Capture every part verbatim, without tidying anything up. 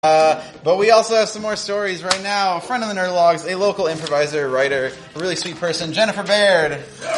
Uh, but we also have some more stories right now. A friend of the Nerdlogs, a local improviser, writer, a really sweet person, Jennifer Baird.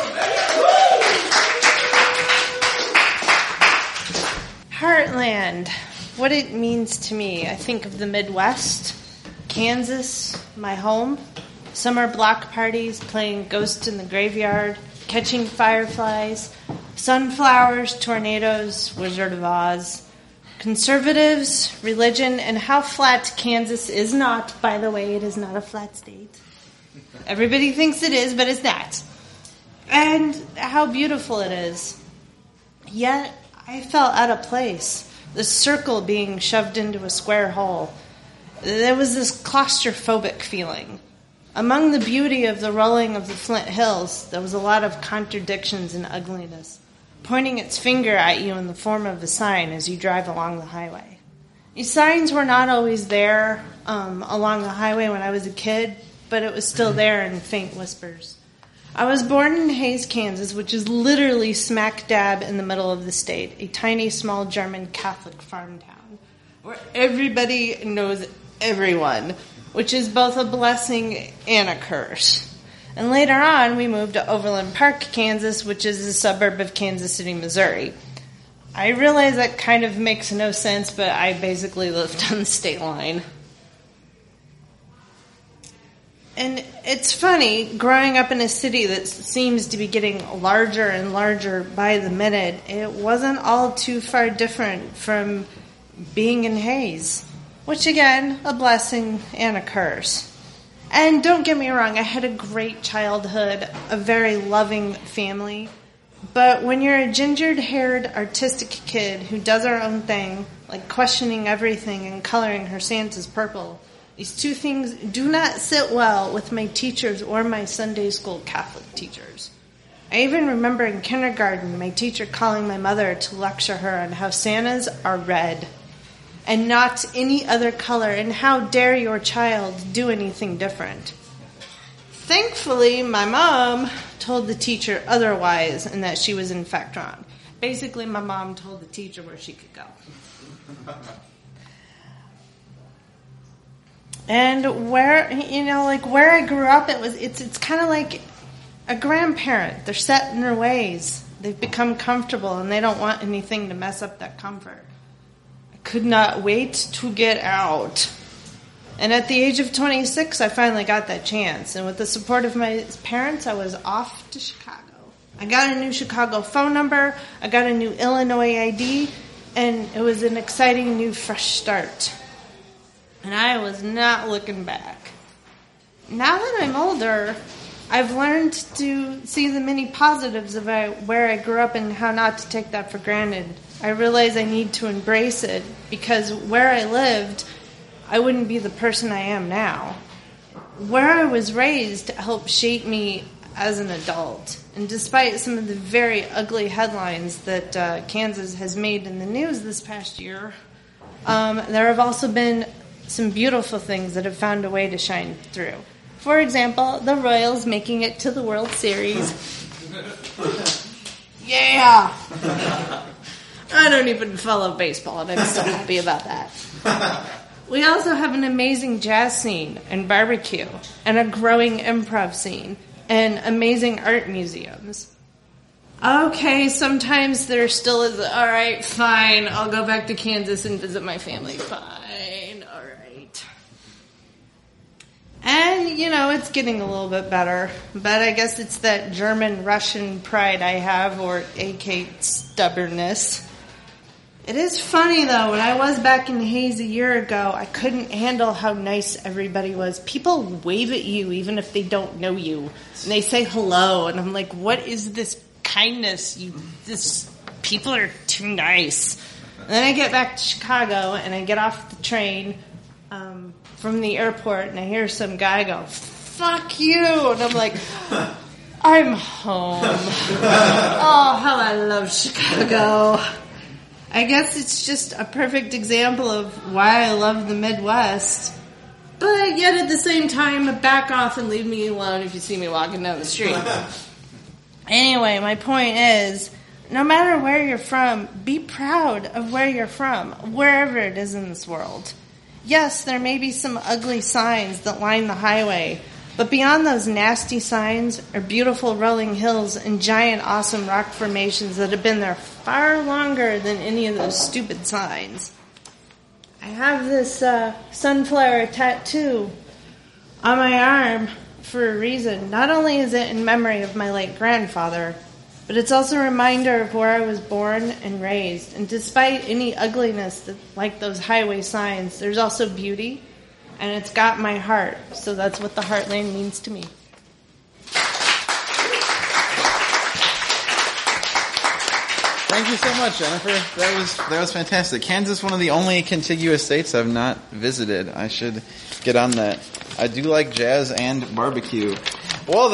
Heartland. What it means to me. I think of the Midwest, Kansas, my home, summer block parties, playing Ghost in the Graveyard, catching fireflies, sunflowers, tornadoes, Wizard of Oz. Conservatives, religion, and how flat Kansas is not. By the way, it is not a flat state. Everybody thinks it is, but it's not. And how beautiful it is. Yet, I felt out of place. The circle being shoved into a square hole. There was this claustrophobic feeling. Among the beauty of the rolling of the Flint Hills, there was a lot of contradictions and ugliness, pointing its finger at you in the form of a sign as you drive along the highway. These signs were not always there um, along the highway when I was a kid, but it was still there in faint whispers. I was born in Hays, Kansas, which is literally smack dab in the middle of the state, a tiny, small German Catholic farm town, where everybody knows everyone, which is both a blessing and a curse. And later on, we moved to Overland Park, Kansas, which is a suburb of Kansas City, Missouri. I realize that kind of makes no sense, but I basically lived on the state line. And it's funny, growing up in a city that seems to be getting larger and larger by the minute, it wasn't all too far different from being in Hays, which again, a blessing and a curse. And don't get me wrong, I had a great childhood, a very loving family. But when you're a ginger-haired, artistic kid who does her own thing, like questioning everything and coloring her Santas purple, these two things do not sit well with my teachers or my Sunday school Catholic teachers. I even remember in kindergarten my teacher calling my mother to lecture her on how Santas are red and not any other color, and how dare your child do anything different. Thankfully, my mom told the teacher otherwise, and that she was in fact wrong. Basically, my mom told the teacher where she could go. And where, you know, like where I grew up, it was it's it's kind of like a grandparent. They're set in their ways. They've become comfortable, and they don't want anything to mess up that comfort. Could not wait to get out. And at the age of twenty-six, I finally got that chance. And with the support of my parents, I was off to Chicago. I got a new Chicago phone number. I got a new Illinois I D. And it was an exciting new fresh start. And I was not looking back. Now that I'm older, I've learned to see the many positives of where I grew up and how not to take that for granted. I realize I need to embrace it because where I lived, I wouldn't be the person I am now. Where I was raised helped shape me as an adult. And despite some of the very ugly headlines that uh, Kansas has made in the news this past year, um, there have also been some beautiful things that have found a way to shine through. For example, the Royals making it to the World Series. Yeah! I don't even follow baseball, and I'm so happy about that. We also have an amazing jazz scene and barbecue, and a growing improv scene, and amazing art museums. Okay, sometimes there still is, all right, fine, I'll go back to Kansas and visit my family. Fine, all right. And, you know, it's getting a little bit better, but I guess it's that German-Russian pride I have, or A K stubbornness. It is funny, though, when I was back in Hays a year ago, I couldn't handle how nice everybody was. People wave at you even if they don't know you, and they say hello, and I'm like, what is this kindness? You, this people are too nice. And then I get back to Chicago, and I get off the train um, from the airport, and I hear some guy go, fuck you, and I'm like, I'm home. Oh, how I love Chicago. I guess it's just a perfect example of why I love the Midwest. But yet at the same time, back off and leave me alone if you see me walking down the street. Anyway, my point is, no matter where you're from, be proud of where you're from, wherever it is in this world. Yes, there may be some ugly signs that line the highway, but beyond those nasty signs are beautiful rolling hills and giant awesome rock formations that have been there far longer than any of those stupid signs. I have this uh, sunflower tattoo on my arm for a reason. Not only is it in memory of my late grandfather, but it's also a reminder of where I was born and raised. And despite any ugliness that, like those highway signs, there's also beauty, and it's got my heart. So that's what the Heartland means to me. Thank you so much, Jennifer. That was that was fantastic. Kansas, one of the only contiguous states I've not visited. I should get on that. I do like jazz and barbecue. Well,